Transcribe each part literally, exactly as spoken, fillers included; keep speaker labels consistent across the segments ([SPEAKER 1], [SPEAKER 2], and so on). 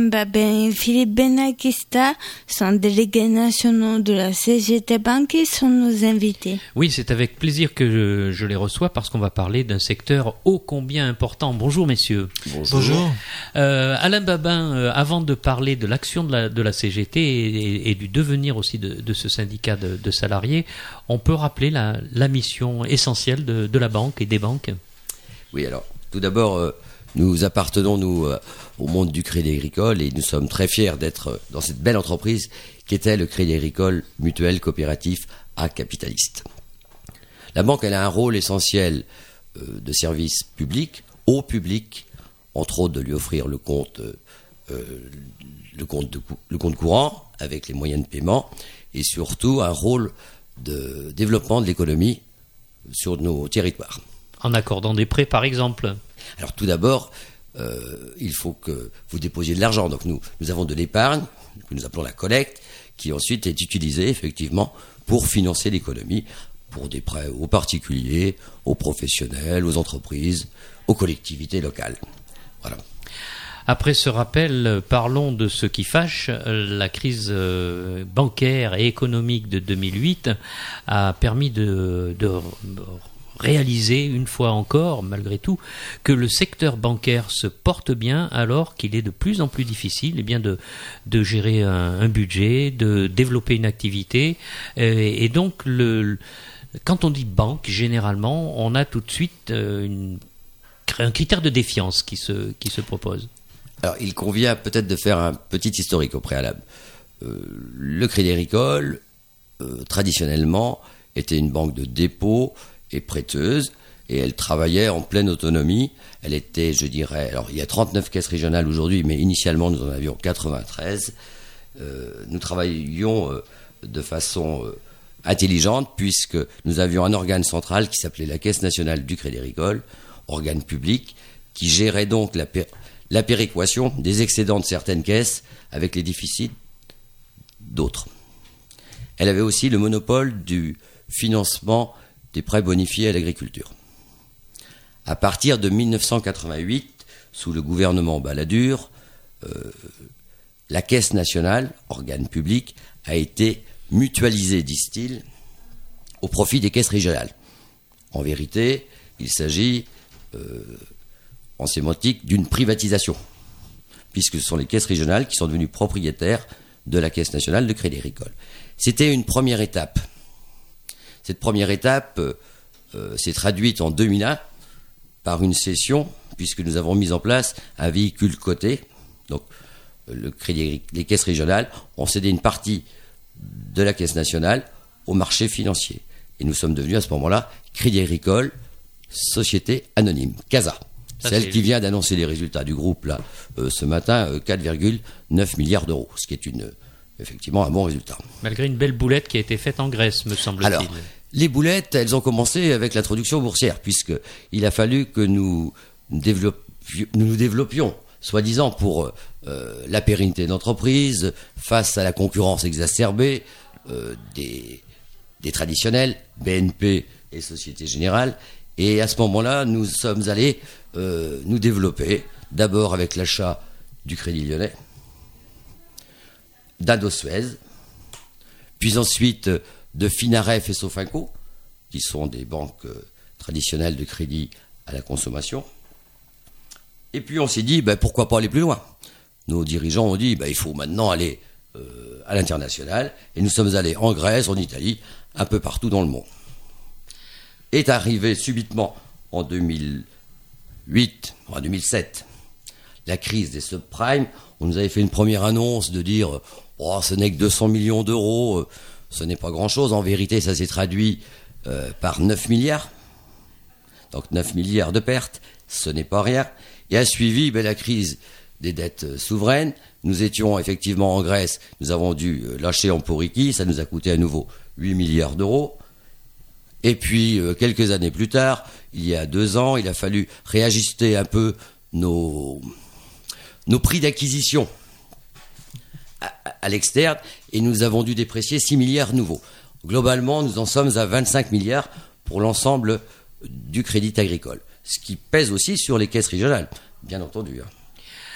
[SPEAKER 1] Babin et Philippe Benakista sont délégués nationaux de la C G T Bank et sont nos invités.
[SPEAKER 2] Oui, c'est avec plaisir que je, je les reçois parce qu'on va parler d'un secteur ô combien important. Bonjour messieurs.
[SPEAKER 3] Bonjour.
[SPEAKER 2] Bonjour. Euh, Alain Babin, euh, avant de parler de l'action de la, de la C G T et, et, et du devenir aussi de, de ce syndicat de, de salariés, on peut rappeler la, la mission essentielle de, de la banque et des banques?
[SPEAKER 3] Oui, alors, tout d'abord, euh, nous appartenons, nous, euh, au monde du Crédit Agricole et nous sommes très fiers d'être euh, dans cette belle entreprise qui était le Crédit Agricole Mutuel Coopératif à Capitaliste. La banque, elle a un rôle essentiel euh, de service public, au public, entre autres de lui offrir le compte, euh, le compte, de, le compte courant avec les moyens de paiement et surtout un rôle de développement de l'économie sur nos territoires.
[SPEAKER 2] En accordant des prêts, par exemple?
[SPEAKER 3] Alors tout d'abord, euh, il faut que vous déposiez de l'argent. Donc nous, nous avons de l'épargne, que nous appelons la collecte, qui ensuite est utilisée effectivement pour financer l'économie, pour des prêts aux particuliers, aux professionnels, aux entreprises, aux collectivités locales. Voilà.
[SPEAKER 2] Après ce rappel, parlons de ce qui fâche. La crise bancaire et économique de deux mille huit a permis de... de réaliser une fois encore, malgré tout, que le secteur bancaire se porte bien alors qu'il est de plus en plus difficile eh bien de, de gérer un, un budget, de développer une activité. Et, et donc, le, quand on dit banque, généralement, on a tout de suite une, un critère de défiance qui se, qui se propose.
[SPEAKER 3] Alors, il convient peut-être de faire un petit historique au préalable. Euh, le Crédit Agricole, euh, traditionnellement, était une banque de dépôt et prêteuse, et elle travaillait en pleine autonomie. Elle était, je dirais, alors il y a trente-neuf caisses régionales aujourd'hui, mais initialement nous en avions quatre-vingt-treize. Euh, nous travaillions euh, de façon euh, intelligente, puisque nous avions un organe central qui s'appelait la Caisse nationale du Crédit Agricole, organe public, qui gérait donc la, pé- la péréquation des excédents de certaines caisses avec les déficits d'autres. Elle avait aussi le monopole du financement des prêts bonifiés à l'agriculture. À partir de mille neuf cent quatre-vingt-huit, sous le gouvernement Balladur, euh, la Caisse nationale, organe public, a été mutualisée, disent-ils, au profit des caisses régionales. En vérité, il s'agit, euh, en sémantique, d'une privatisation, puisque ce sont les caisses régionales qui sont devenues propriétaires de la Caisse nationale de Crédit Agricole. C'était une première étape. Cette première étape euh, s'est traduite en deux mille un par une cession, puisque nous avons mis en place un véhicule coté. Donc, le crédit, les caisses régionales ont cédé une partie de la Caisse nationale au marché financier. Et nous sommes devenus à ce moment-là Crédit Agricole, Société Anonyme, CASA.
[SPEAKER 2] Ça,
[SPEAKER 3] celle
[SPEAKER 2] c'est...
[SPEAKER 3] qui vient d'annoncer les résultats du groupe là, euh, ce matin, euh, quatre virgule neuf milliards d'euros, ce qui est une, effectivement un bon résultat.
[SPEAKER 2] Malgré une belle boulette qui a été faite en Grèce, me semble-t-il.
[SPEAKER 3] Alors, les boulettes, elles ont commencé avec l'introduction boursière, puisqu'il a fallu que nous développions, nous, nous développions soi-disant pour euh, la pérennité d'entreprise, face à la concurrence exacerbée euh, des, des traditionnels, B N P et Société Générale. Et à ce moment-là, nous sommes allés euh, nous développer, d'abord avec l'achat du Crédit Lyonnais, d'Indosuez, puis ensuite de Finaref et Sofinco, qui sont des banques euh, traditionnelles de crédit à la consommation. Et puis on s'est dit, ben, pourquoi pas aller plus loin? Nos dirigeants ont dit, ben, il faut maintenant aller euh, à l'international, et nous sommes allés en Grèce, en Italie, un peu partout dans le monde. Est arrivé subitement en deux mille huit, en deux mille sept, la crise des subprimes. On nous avait fait une première annonce de dire, oh, ce n'est que deux cents millions d'euros, euh, ce n'est pas grand-chose. En vérité, ça s'est traduit euh, par neuf milliards. Donc neuf milliards de pertes, ce n'est pas rien. Et a suivi ben, la crise des dettes euh, souveraines. Nous étions effectivement en Grèce, nous avons dû euh, lâcher Emporiki, ça nous a coûté à nouveau huit milliards d'euros. Et puis, euh, quelques années plus tard, il y a deux ans, il a fallu réajuster un peu nos, nos prix d'acquisition à, à l'externe, et nous avons dû déprécier six milliards nouveaux. Globalement, nous en sommes à vingt-cinq milliards pour l'ensemble du crédit agricole, ce qui pèse aussi sur les caisses régionales, bien entendu.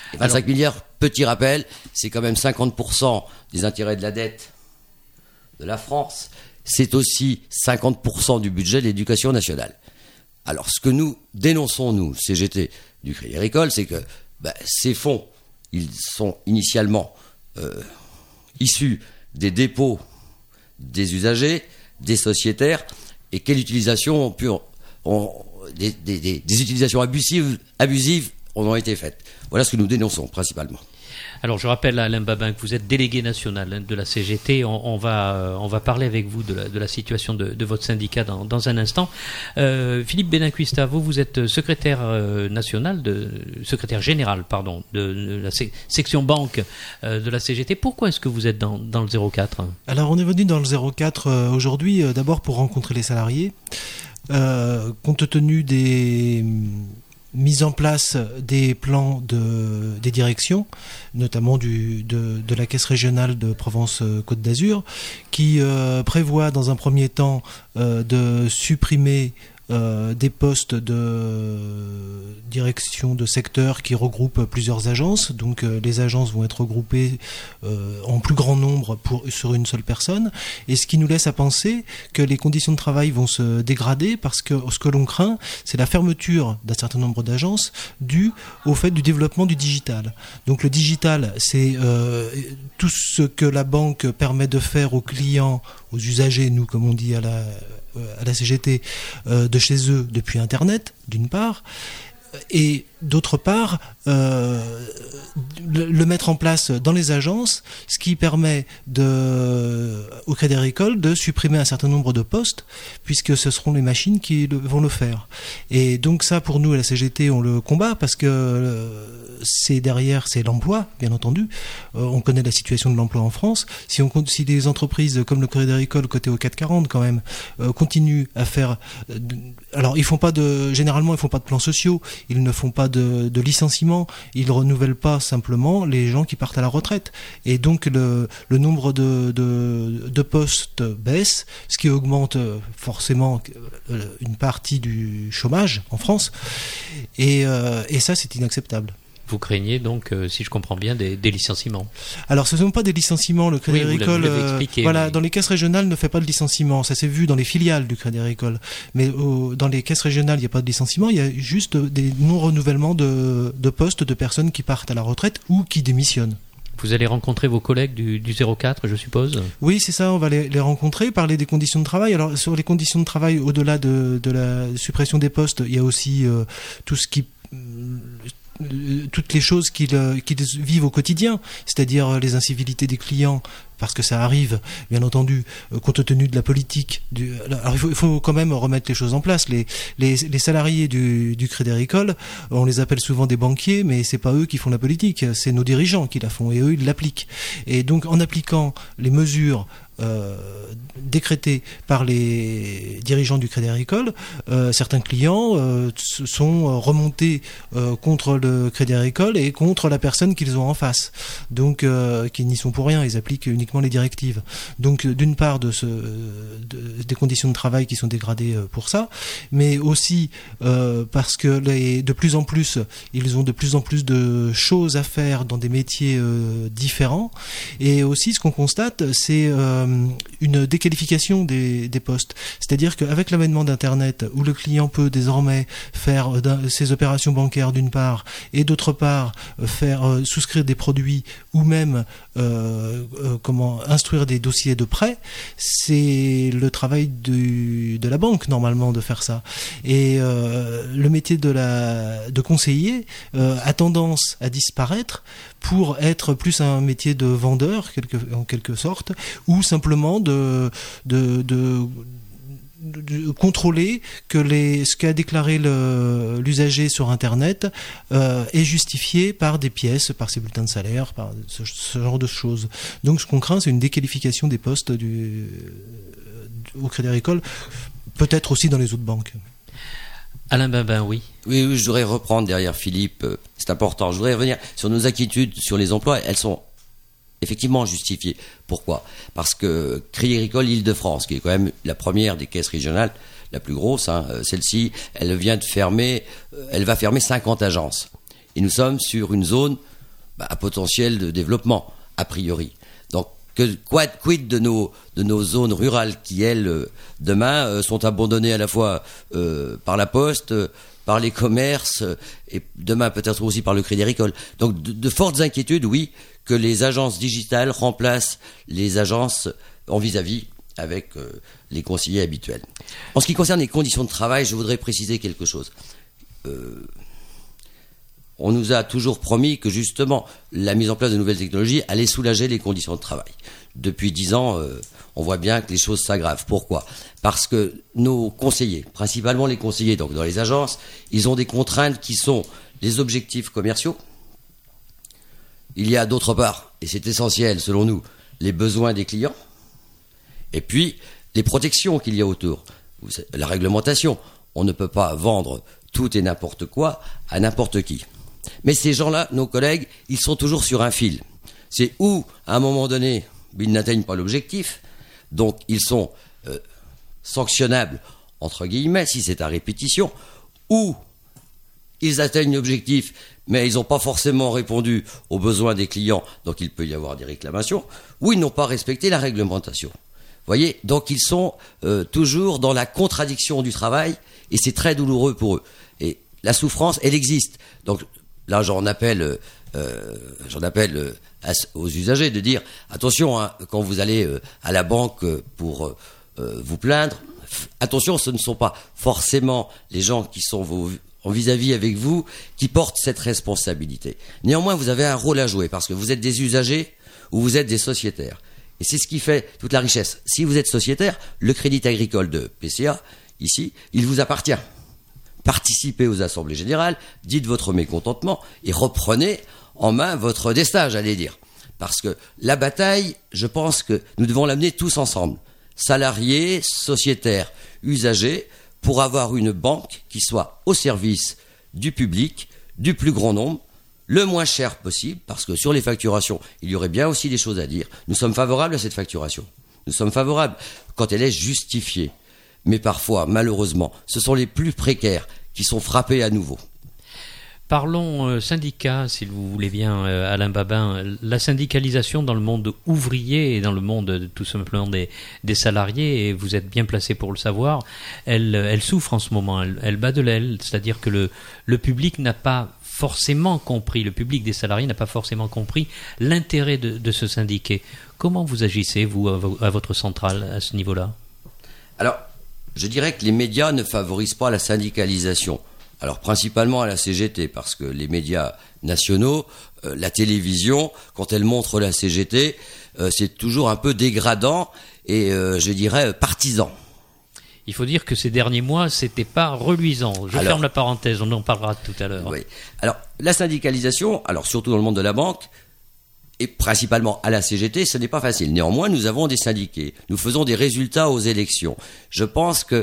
[SPEAKER 3] vingt-cinq
[SPEAKER 2] Alors,
[SPEAKER 3] milliards, petit rappel, c'est quand même cinquante pour cent des intérêts de la dette de la France. C'est aussi cinquante pour cent du budget de l'éducation nationale. Alors, ce que nous dénonçons, nous, C G T du Crédit Agricole, c'est que bah, ces fonds, ils sont initialement euh, issus des dépôts des usagers, des sociétaires, et quelle utilisation ont pu, ont, des, des, des, des utilisations abusives, abusives en ont été faites. Voilà ce que nous dénonçons principalement.
[SPEAKER 2] Alors je rappelle à Alain Babin que vous êtes délégué national de la C G T. On, on, va, on va parler avec vous de la, de la situation de, de votre syndicat dans, dans un instant. Euh, Philippe Benacquista, vous, vous êtes secrétaire national, de, secrétaire général pardon, de, de la sec, section banque euh, de la C G T. Pourquoi est-ce que vous êtes dans, dans le zéro quatre ?
[SPEAKER 4] Alors on est venu dans le zéro quatre euh, aujourd'hui euh, d'abord pour rencontrer les salariés. Euh, compte tenu des mise en place des plans de, des directions, notamment du, de, de la Caisse régionale de Provence-Côte d'Azur, qui euh, prévoit dans un premier temps euh, de supprimer euh, des postes de direction de secteur qui regroupent plusieurs agences. Donc euh, les agences vont être regroupées euh, en plus grand nombre pour, sur une seule personne, et ce qui nous laisse à penser que les conditions de travail vont se dégrader, parce que ce que l'on craint, c'est la fermeture d'un certain nombre d'agences due au fait du développement du digital. Donc le digital, c'est euh, tout ce que la banque permet de faire aux clients, aux usagers, nous comme on dit à la, à la C G T, euh, de chez eux depuis Internet, d'une part, et d'autre part, euh, le, le mettre en place dans les agences, ce qui permet de, au Crédit Agricole de supprimer un certain nombre de postes, puisque ce seront les machines qui le, vont le faire. Et donc ça, pour nous, à la C G T, on le combat, parce que euh, c'est derrière, c'est l'emploi, bien entendu. Euh, on connaît la situation de l'emploi en France. Si, on, si des entreprises comme le Crédit Agricole, côté au quatre quarante quand même, euh, continuent à faire... Euh, alors, ils font pas de... Généralement, ils font pas de plans sociaux, ils ne font pas de, de licenciement, ils ne renouvellent pas simplement les gens qui partent à la retraite. Et donc le, le nombre de, de, de postes baisse, ce qui augmente forcément une partie du chômage en France. Et, euh, et ça, c'est inacceptable.
[SPEAKER 2] Vous craignez donc, euh, si je comprends bien, des, des licenciements.
[SPEAKER 4] Alors, ce ne sont pas des licenciements. Le Crédit
[SPEAKER 2] oui,
[SPEAKER 4] Agricole,
[SPEAKER 2] euh,
[SPEAKER 4] voilà,
[SPEAKER 2] mais...
[SPEAKER 4] dans les caisses régionales, ne fait pas de licenciement. Ça s'est vu dans les filiales du Crédit Agricole. Mais euh, dans les caisses régionales, il n'y a pas de licenciement. Il y a juste des non-renouvellements de, de postes de personnes qui partent à la retraite ou qui démissionnent.
[SPEAKER 2] Vous allez rencontrer vos collègues du, du zéro quatre, je suppose ?
[SPEAKER 4] Oui, c'est ça, on va les, les rencontrer, parler des conditions de travail. Alors, sur les conditions de travail, au-delà de, de la suppression des postes, il y a aussi euh, tout ce qui... toutes les choses qu'ils, qu'ils vivent au quotidien, c'est-à-dire les incivilités des clients, parce que ça arrive, bien entendu, compte tenu de la politique. Du, alors il faut, il faut quand même remettre les choses en place. Les, les, les salariés du, du Crédit Agricole, on les appelle souvent des banquiers, mais c'est pas eux qui font la politique, c'est nos dirigeants qui la font, et eux, ils l'appliquent. Et donc, en appliquant les mesures Euh, décrétés par les dirigeants du Crédit Agricole, euh, certains clients euh, sont remontés euh, contre le Crédit Agricole et contre la personne qu'ils ont en face, donc euh, qui n'y sont pour rien, ils appliquent uniquement les directives. Donc d'une part de ce, de, des conditions de travail qui sont dégradées pour ça, mais aussi euh, parce que les, de plus en plus ils ont de plus en plus de choses à faire dans des métiers euh, différents, et aussi ce qu'on constate, c'est euh, une déqualification des, des postes. C'est-à-dire qu'avec l'avènement d'Internet, où le client peut désormais faire ses opérations bancaires d'une part, et d'autre part faire euh, souscrire des produits, ou même euh, euh, comment instruire des dossiers de prêt, c'est le travail du, de la banque normalement de faire ça. Et euh, le métier de, la, de conseiller euh, a tendance à disparaître pour être plus un métier de vendeur, quelque, en quelque sorte, ou simplement de, de, de, de contrôler que les, ce qu'a déclaré le, l'usager sur Internet euh, est justifié par des pièces, par ses bulletins de salaire, par ce, ce genre de choses. Donc ce qu'on craint, c'est une déqualification des postes du, au Crédit Agricole, peut-être aussi dans les autres banques.
[SPEAKER 2] Alain Babin, oui.
[SPEAKER 3] Oui, oui, je voudrais reprendre derrière Philippe, c'est important. Je voudrais revenir sur nos inquiétudes sur les emplois. Elles sont effectivement justifiées. Pourquoi ? Parce que Crédit Agricole Île-de-France, qui est quand même la première des caisses régionales, la plus grosse, hein, celle-ci, elle vient de fermer, elle va fermer cinquante agences. Et nous sommes sur une zone bah, à potentiel de développement, a priori. Donc, que, quoi, quid de nos, de nos zones rurales qui, elles, euh, demain, euh, sont abandonnées à la fois euh, par la poste, euh, par les commerces, euh, et demain peut-être aussi par le Crédit Agricole. Donc, de, de fortes inquiétudes, oui, que les agences digitales remplacent les agences en vis-à-vis avec euh, les conseillers habituels. En ce qui concerne les conditions de travail, je voudrais préciser quelque chose. Euh, on nous a toujours promis que justement la mise en place de nouvelles technologies allait soulager les conditions de travail. Depuis dix ans, euh, on voit bien que les choses s'aggravent. Pourquoi ? Parce que nos conseillers, principalement les conseillers donc dans les agences, ils ont des contraintes qui sont les objectifs commerciaux. Il y a d'autre part, et c'est essentiel selon nous, les besoins des clients. Et puis, les protections qu'il y a autour. La réglementation. On ne peut pas vendre tout et n'importe quoi à n'importe qui. Mais ces gens-là, nos collègues, ils sont toujours sur un fil. C'est où, à un moment donné, ils n'atteignent pas l'objectif, donc ils sont euh, sanctionnables, entre guillemets, si c'est à répétition, ou ils atteignent l'objectif, mais ils n'ont pas forcément répondu aux besoins des clients, donc il peut y avoir des réclamations, ou ils n'ont pas respecté la réglementation. Vous voyez, donc ils sont euh, toujours dans la contradiction du travail, et c'est très douloureux pour eux. Et la souffrance, elle existe. Donc là, j'en appelle, euh, j'en appelle euh, à, aux usagers de dire attention, hein, quand vous allez euh, à la banque pour euh, euh, vous plaindre, f- attention, ce ne sont pas forcément les gens qui sont vos, en vis-à-vis avec vous qui portent cette responsabilité. Néanmoins, vous avez un rôle à jouer parce que vous êtes des usagers ou vous êtes des sociétaires. Et c'est ce qui fait toute la richesse. Si vous êtes sociétaire, le Crédit Agricole de P C A, ici, il vous appartient. Participez aux assemblées générales, dites votre mécontentement et reprenez en main votre destin, j'allais dire. Parce que la bataille, je pense que nous devons l'amener tous ensemble. Salariés, sociétaires, usagers, pour avoir une banque qui soit au service du public, du plus grand nombre, le moins cher possible, parce que sur les facturations, il y aurait bien aussi des choses à dire. Nous sommes favorables à cette facturation. Nous sommes favorables quand elle est justifiée. Mais parfois, malheureusement, ce sont les plus précaires qui sont frappés à nouveau.
[SPEAKER 2] Parlons euh, syndicat, si vous voulez bien, euh, Alain Babin. La syndicalisation dans le monde ouvrier et dans le monde euh, tout simplement des, des salariés, et vous êtes bien placé pour le savoir, elle, elle souffre en ce moment, elle, elle bat de l'aile. C'est-à-dire que le, le public n'a pas forcément compris, le public des salariés n'a pas forcément compris l'intérêt de, de se syndiquer. Comment vous agissez, vous, à, à votre centrale, à ce niveau-là ?
[SPEAKER 3] Alors, je dirais que les médias ne favorisent pas la syndicalisation. Alors, principalement à la C G T, parce que les médias nationaux, euh, la télévision, quand elle montre la C G T, euh, c'est toujours un peu dégradant et, euh, je dirais, partisan.
[SPEAKER 2] Il faut dire que ces derniers mois, c'était pas reluisant. Je alors, ferme la parenthèse, on en parlera tout à l'heure.
[SPEAKER 3] Oui. Alors, la syndicalisation, alors surtout dans le monde de la banque, et principalement à la C G T, ce n'est pas facile. Néanmoins, nous avons des syndiqués. Nous faisons des résultats aux élections. Je pense que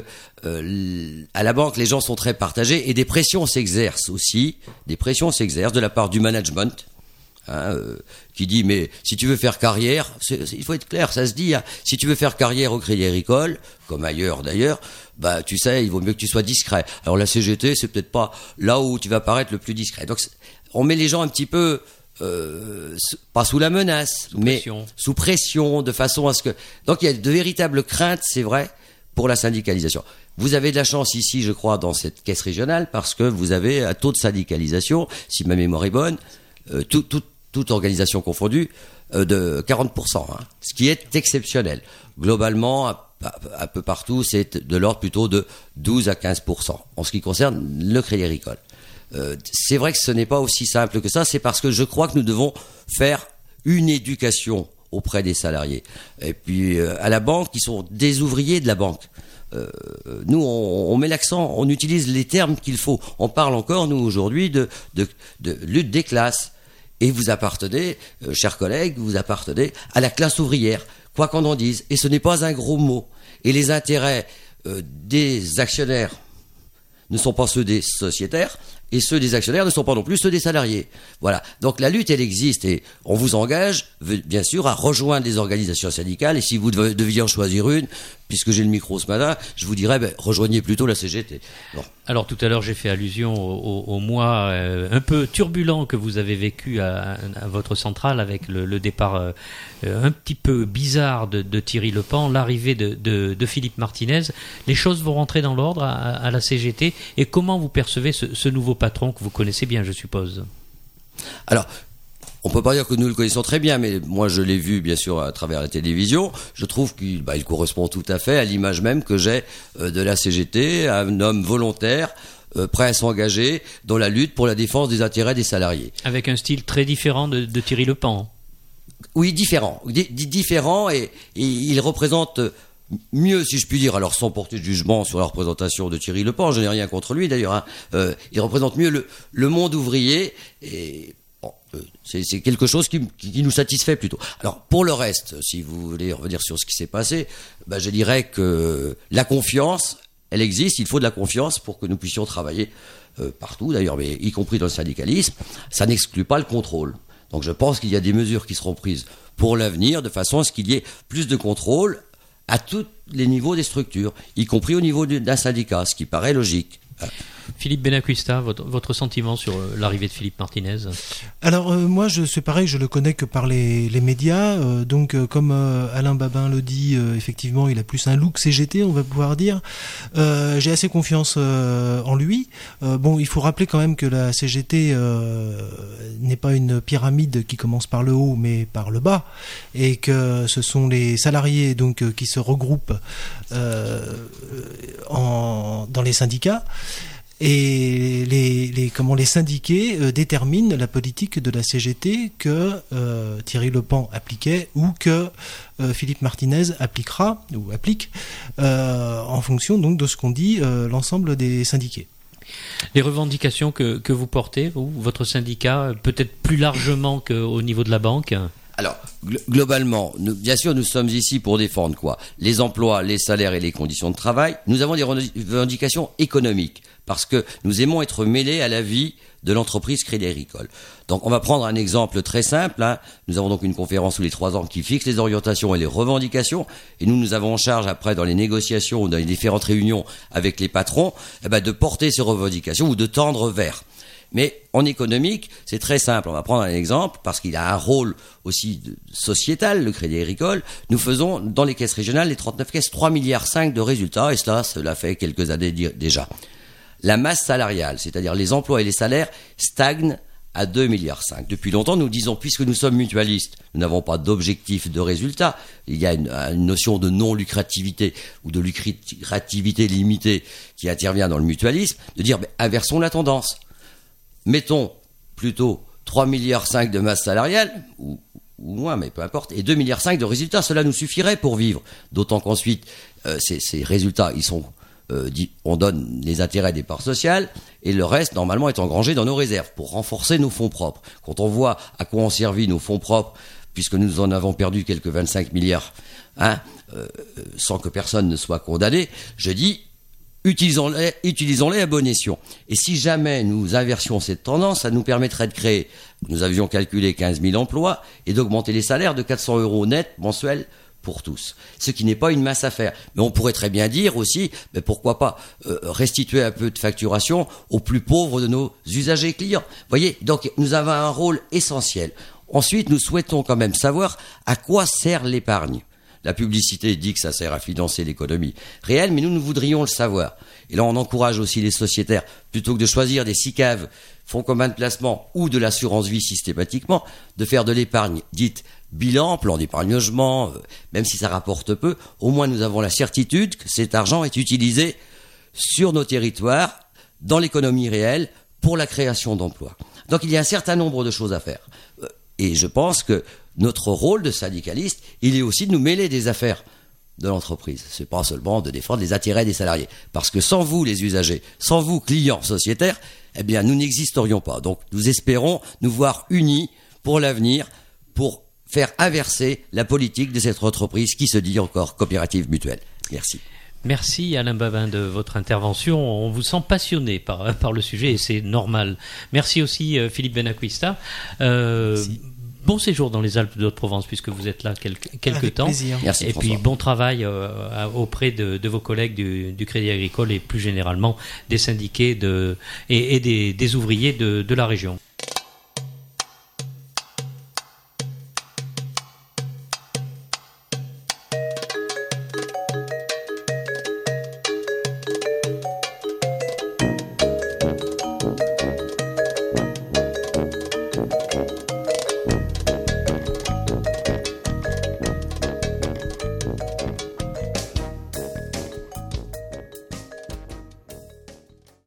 [SPEAKER 3] euh, à la banque, les gens sont très partagés et des pressions s'exercent aussi. Des pressions s'exercent de la part du management, hein, euh, qui dit mais si tu veux faire carrière, c'est, c'est, il faut être clair, ça se dit. Hein, si tu veux faire carrière au Crédit Agricole, comme ailleurs d'ailleurs, bah tu sais, il vaut mieux que tu sois discret. Alors la C G T, c'est peut-être pas là où tu vas paraître le plus discret. Donc on met les gens un petit peu Euh, pas sous la menace,
[SPEAKER 2] sous
[SPEAKER 3] mais
[SPEAKER 2] pression.
[SPEAKER 3] sous pression, de façon à ce que... Donc il y a de véritables craintes, c'est vrai, pour la syndicalisation. Vous avez de la chance ici, je crois, dans cette caisse régionale, parce que vous avez un taux de syndicalisation, si ma mémoire est bonne, euh, tout, tout, toute organisation confondue, euh, de quarante pour cent, hein, ce qui est exceptionnel. Globalement, un, un peu partout, c'est de l'ordre plutôt de douze à quinze pour cent, en ce qui concerne le Crédit Agricole. Euh, c'est vrai que ce n'est pas aussi simple que ça, c'est parce que je crois que nous devons faire une éducation auprès des salariés. Et puis euh, à la banque, ils sont des ouvriers de la banque. Euh, nous, on, on met l'accent, on utilise les termes qu'il faut. On parle encore, nous, aujourd'hui, de, de, de lutte des classes. Et vous appartenez, euh, chers collègues, vous appartenez à la classe ouvrière, quoi qu'on en dise. Et ce n'est pas un gros mot. Et les intérêts euh, des actionnaires ne sont pas ceux des sociétaires, et ceux des actionnaires ne sont pas non plus ceux des salariés. Voilà. Donc la lutte, elle existe et on vous engage, bien sûr, à rejoindre les organisations syndicales. Et si vous deviez en choisir une, puisque j'ai le micro ce matin, je vous dirais, ben, rejoignez plutôt la C G T. Bon.
[SPEAKER 2] Alors tout à l'heure, j'ai fait allusion au, au, au mois euh, un peu turbulent que vous avez vécu à, à votre centrale avec le, le départ euh, un petit peu bizarre de, de Thierry Lepan, l'arrivée de, de, de Philippe Martinez. Les choses vont rentrer dans l'ordre à, à la C G T. Et comment vous percevez ce, ce nouveau patron que vous connaissez bien, je suppose?
[SPEAKER 3] Alors, on peut pas dire que nous le connaissons très bien, mais moi je l'ai vu bien sûr à travers la télévision. Je trouve qu'il bah, il correspond tout à fait à l'image même que j'ai euh, de la C G T, un homme volontaire, euh, prêt à s'engager dans la lutte pour la défense des intérêts des salariés.
[SPEAKER 2] Avec un style très différent de, de Thierry Lepan.
[SPEAKER 3] Oui, différent, D- différent, et, et il représente mieux, si je puis dire, alors sans porter de jugement sur la représentation de Thierry Lepan, je n'ai rien contre lui d'ailleurs, hein, euh, il représente mieux le, le monde ouvrier, et bon, euh, c'est, c'est quelque chose qui, qui, qui nous satisfait plutôt. Alors pour le reste, si vous voulez revenir sur ce qui s'est passé, bah, je dirais que la confiance, elle existe, il faut de la confiance pour que nous puissions travailler euh, partout d'ailleurs, mais y compris dans le syndicalisme. Ça n'exclut pas le contrôle. Donc je pense qu'il y a des mesures qui seront prises pour l'avenir de façon à ce qu'il y ait plus de contrôle à tous les niveaux des structures, y compris au niveau d'un syndicat, ce qui paraît logique.
[SPEAKER 2] Philippe Benacquista, votre, votre sentiment sur l'arrivée de Philippe Martinez?
[SPEAKER 4] Alors euh, moi, je, c'est pareil, je le connais que par les, les médias. Euh, donc euh, comme euh, Alain Babin le dit, euh, effectivement, il a plus un look C G T, on va pouvoir dire. Euh, j'ai assez confiance euh, en lui. Euh, bon, il faut rappeler quand même que la C G T euh, n'est pas une pyramide qui commence par le haut, mais par le bas, et que ce sont les salariés donc euh, qui se regroupent euh, en, dans les syndicats. Et les, les, comment les syndiqués euh, déterminent la politique de la C G T que euh, Thierry Lepan appliquait ou que euh, Philippe Martinez appliquera ou applique euh, en fonction donc de ce qu'on dit euh, l'ensemble des syndiqués.
[SPEAKER 2] Les revendications que, que vous portez, vous, votre syndicat, peut-être plus largement qu'au niveau de la banque?
[SPEAKER 3] Alors, gl- globalement, nous, bien sûr, nous sommes ici pour défendre quoi? Les emplois, les salaires et les conditions de travail. Nous avons des revendications économiques parce que nous aimons être mêlés à la vie de l'entreprise Crédit Agricole. Donc, on va prendre un exemple très simple. Hein. Nous avons donc une conférence tous les trois ans qui fixe les orientations et les revendications. Et nous, nous avons en charge après, dans les négociations ou dans les différentes réunions avec les patrons, eh ben, de porter ces revendications ou de tendre vers. Mais en économique, c'est très simple. On va prendre un exemple, parce qu'il a un rôle aussi sociétal, le Crédit Agricole. Nous faisons, dans les caisses régionales, les trente-neuf caisses, trois virgule cinq milliards de résultats, et cela, cela fait quelques années déjà. La masse salariale, c'est-à-dire les emplois et les salaires, stagnent à deux virgule cinq milliards. Depuis longtemps, nous disons, puisque nous sommes mutualistes, nous n'avons pas d'objectif de résultat. Il y a une, une notion de non-lucrativité ou de lucrativité limitée qui intervient dans le mutualisme, de dire, ben, inversons la tendance. Mettons plutôt trois virgule cinq milliards de masse salariale, ou, ou moins, mais peu importe, et deux virgule cinq milliards de résultats, cela nous suffirait pour vivre. D'autant qu'ensuite, euh, ces, ces résultats, ils sont, euh, dit, on donne les intérêts des parts sociales, et le reste, normalement, est engrangé dans nos réserves, pour renforcer nos fonds propres. Quand on voit à quoi ont servi nos fonds propres, puisque nous en avons perdu quelques vingt-cinq milliards, hein, euh, sans que personne ne soit condamné, je dis, Utilisons-les, utilisons-les à bon escient. Et si jamais nous inversions cette tendance, ça nous permettrait de créer, nous avions calculé quinze mille emplois, et d'augmenter les salaires de quatre cents euros net mensuels pour tous. Ce qui n'est pas une mince affaire. Mais on pourrait très bien dire aussi, mais pourquoi pas euh, restituer un peu de facturation aux plus pauvres de nos usagers clients. Vous voyez, donc nous avons un rôle essentiel. Ensuite, nous souhaitons quand même savoir à quoi sert l'épargne. La publicité dit que ça sert à financer l'économie réelle, mais nous, nous voudrions le savoir. Et là, on encourage aussi les sociétaires, plutôt que de choisir des S I C A V, fonds communs de placement ou de l'assurance vie systématiquement, de faire de l'épargne dite bilan, plan d'épargne logement, euh, même si ça rapporte peu, au moins nous avons la certitude que cet argent est utilisé sur nos territoires, dans l'économie réelle, pour la création d'emplois. Donc il y a un certain nombre de choses à faire. Euh, et je pense que notre rôle de syndicaliste, il est aussi de nous mêler des affaires de l'entreprise. C'est pas seulement de défendre les intérêts des salariés. Parce que sans vous, les usagers, sans vous, clients sociétaires, eh bien, nous n'existerions pas. Donc, nous espérons nous voir unis pour l'avenir, pour faire inverser la politique de cette entreprise qui se dit encore coopérative mutuelle. Merci.
[SPEAKER 2] Merci Alain Bavin de votre intervention. On vous sent passionné par, par le sujet et c'est normal. Merci aussi euh, Philippe Benacquista. Euh, Merci. Bon séjour dans les Alpes de Haute-Provence puisque vous êtes là quelque, quelque
[SPEAKER 4] Avec
[SPEAKER 2] temps.
[SPEAKER 4] Plaisir.
[SPEAKER 3] Merci,
[SPEAKER 2] et
[SPEAKER 3] François.
[SPEAKER 2] puis bon travail euh, auprès de, de vos collègues du, du Crédit Agricole et plus généralement des syndiqués de, et, et des, des ouvriers de, de la région.